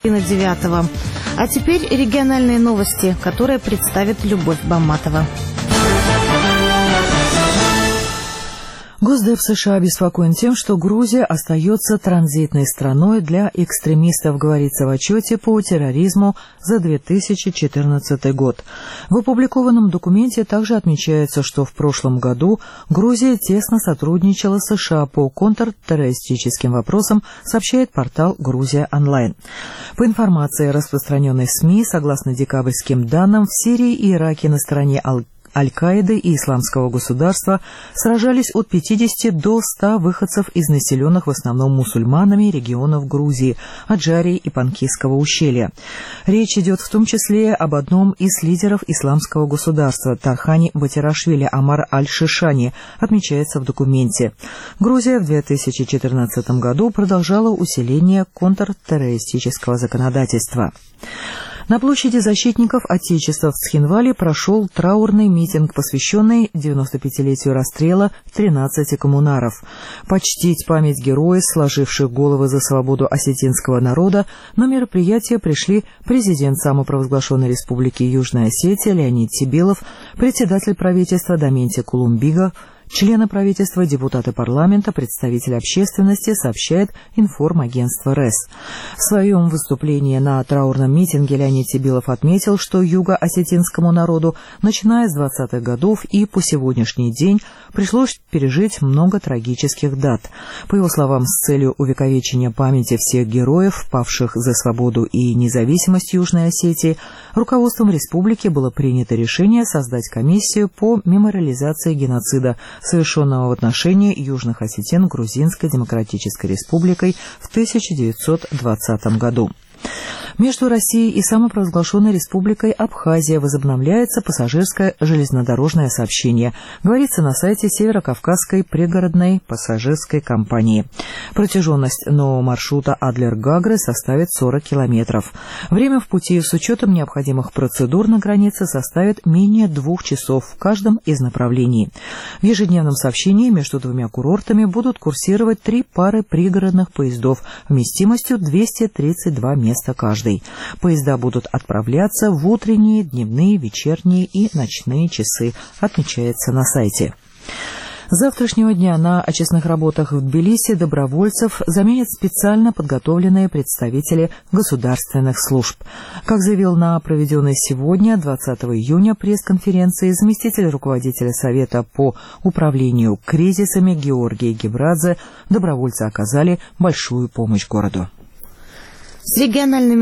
9. А теперь региональные новости, которые представит Любовь Бамматова. Госдеп США обеспокоен тем, что Грузия остается транзитной страной для экстремистов, говорится в отчете по терроризму за 2014 год. В опубликованном документе также отмечается, что в прошлом году Грузия тесно сотрудничала с США по контртеррористическим вопросам, сообщает портал «Грузия онлайн». По информации, распространенной в СМИ, согласно декабрьским данным, в Сирии и Ираке на стороне Аль-Каиды и Исламского государства сражались от 50 до 100 выходцев из населенных в основном мусульманами регионов Грузии, Аджарии и Панкисского ущелья. Речь идет в том числе об одном из лидеров Исламского государства, Тархани Батирашвили Амар Аль-Шишани, отмечается в документе. Грузия в 2014 году продолжала усиление контртеррористического законодательства. На площади защитников Отечества в Цхинвале прошел траурный митинг, посвященный 95-летию расстрела 13 коммунаров. Почтить память героев, сложивших головы за свободу осетинского народа, на мероприятие пришли президент самопровозглашенной республики Южная Осетия Леонид Тебелов, председатель правительства Даменти Кулумбига, члены правительства, депутаты парламента, представители общественности, сообщает информагентство РЭС. В своем выступлении на траурном митинге Леонид Тебелов отметил, что юго-осетинскому народу, начиная с 20-х годов и по сегодняшний день, пришлось пережить много трагических дат. По его словам, с целью увековечения памяти всех героев, павших за свободу и независимость Южной Осетии, руководством республики было принято решение создать комиссию по мемориализации геноцида, совершенного в отношении южных осетин Грузинской Демократической Республикой в 1920 году. Между Россией и самопровозглашенной республикой Абхазия возобновляется пассажирское железнодорожное сообщение, говорится на сайте Северокавказской пригородной пассажирской компании. Протяженность нового маршрута Адлер-Гагры составит 40 километров. Время в пути с учетом необходимых процедур на границе составит менее 2 часов в каждом из направлений. В ежедневном сообщении между двумя курортами будут курсировать 3 пары пригородных поездов вместимостью 232 места каждый. Поезда будут отправляться в утренние, дневные, вечерние и ночные часы, отмечается на сайте. С завтрашнего дня на очистных работах в Тбилиси добровольцев заменят специально подготовленные представители государственных служб. Как заявил на проведенной сегодня, 20 июня, пресс-конференции заместитель руководителя Совета по управлению кризисами Георгий Гебрадзе, добровольцы оказали большую помощь городу. С региональными